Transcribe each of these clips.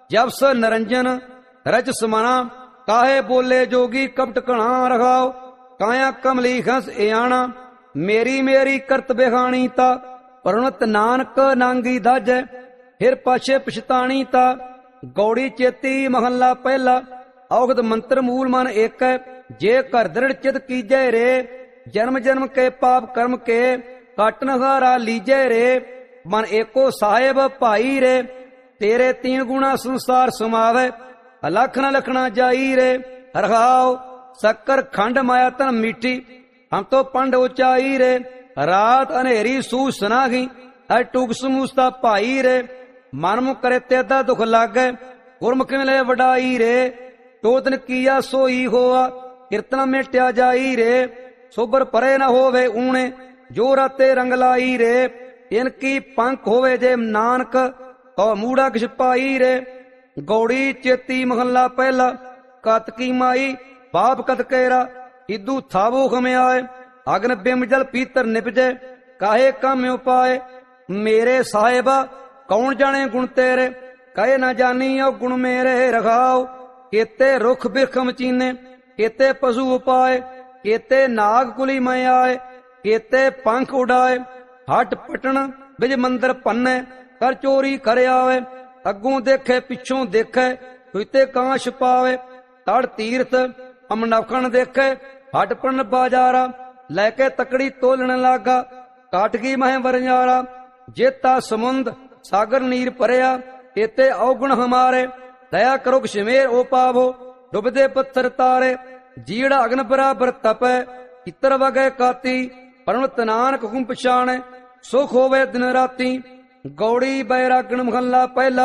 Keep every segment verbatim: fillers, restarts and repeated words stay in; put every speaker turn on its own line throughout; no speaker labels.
जब स निरंजन रच समाना, काहे बोले जोगी कपट कणा रखाओ। काया कमली खस एयाना, मेरी मेरी करत बेखानी ता। परणत नानक नांगी दाजै, फिर पाछे पछतानी ता। गौड़ी चेती महला पहला, औगत मंत्र मूल मन एक है। जे कर दृढ़ चित कीजै रे, जन्म जन्म के पाप कर्म के काटन हारा लीजै रे। मन एको साहेब भाई रे, तेरे तीन गुणा संसार समावे। लख न लखना जाई रे, रखाओ शक्कर खंड माया तन मीठी। हम तो पंड उचाई रे, रात अनेरी सू सनाही। है टूक समूसता भाई रे, मन मुख करे तेदा दुख लागे। गुरमुख मिले वडाई रे, टोतन किया सोई होआ। कीर्तन मेट्या जाई रे, सोबर परे न होवे ऊणे। जो राते रंग लाई रे, इनकी पंख होवे जे नानक। तो मूड़ा किछ पाई रे, गौड़ी चेती महला पहला। कत की माई बाप कत केरा, इदू थावो खम्याए। अग्न बिम जल पीतर निपजे, काहे काम उपाय। मेरे साहेबा कौन जाने गुण तेरे, कहे न जानी ओ गुण मेरे रखाओ। केते रुख बिरख मचीने, केते पशु उपाय। केते नाग कुली में आए, केते पंख उड़ाए। हट पटन बिज मंदिर पन्ने, कर चोरी कर आवे। अगों देखे पिछों देखे, तुते कांश पावे। तड़ तीर्थ अमनखण देखे, हट पटन बाजारा। लैके तकड़ी तोलन लागा, काट गई मह वरजारा। जेता समुंद सागर नीर परया, तेते अवगुण हमारे। दया करो क्षमेर ओ पावो, डुबदे पत्थर तारे। जीड़ा अग्न बराबर तपै, इतर वगै काती। परमत नानक हुकुम पछाणे, सुख होवे दिन राती। गौड़ी बैरागण महला पहला,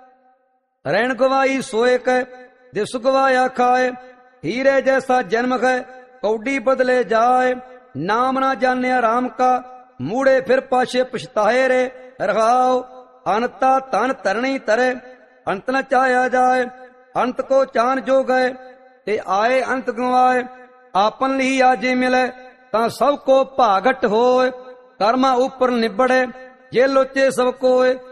रैन गवाई सोए कै। दिस गवाया खाए, हीरे जैसा जन्म है। कौडी बदले जाए, नाम ना जाने राम का। मूड़े फिर पाछे पछताए रे, रखाओ अनता तन तरणी तरे। अंत न चाया जाए, अंत को चान जो गए। ते आए अंत गवाए, आपन ली आजे मिले। ता सबको भागट होए, कर्मा ऊपर निबड़े। जे लोचे सब कोय,